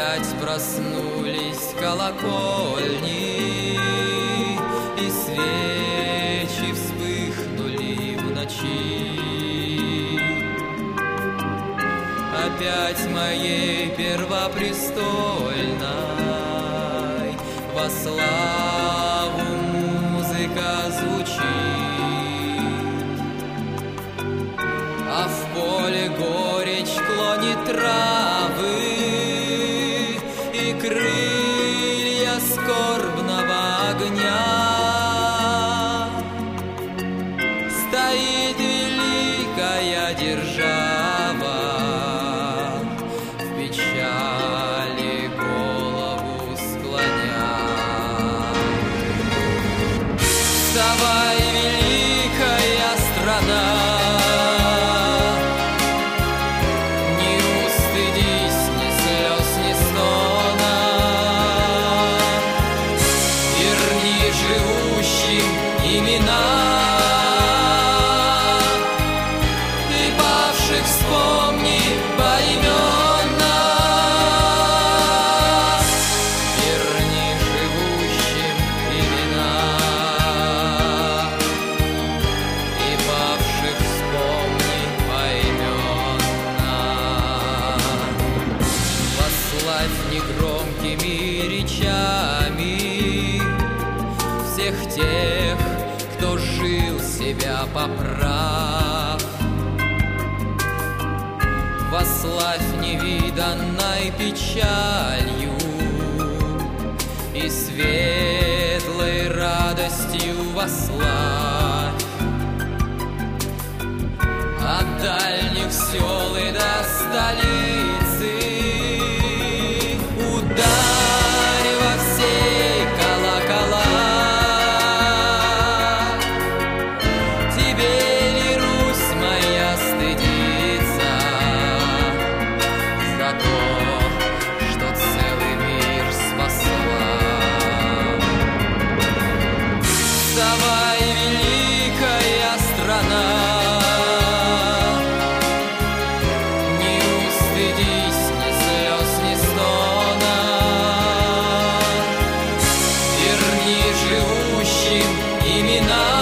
Опять проснулись колокольни, и свечи вспыхнули в ночи. Опять моей первопрестольной во славу музыка звучит, а в поле горечь клонит травы, и крылья скорбного огня. Стоит великая держава, в печали голову склоня. Вставай, великая страна, имена и павших вспомни поименно. Верни живущим имена и павших вспомни поименно. Восславь негромкими речами всех тех, кто жил себя поправ. Восславь невиданной печалью и светлой радостью восславь. От дальних сел и до столицы ударь во все колокола. Вставай, великая страна, не устыдись ни слез, ни стона. Верни живущим имена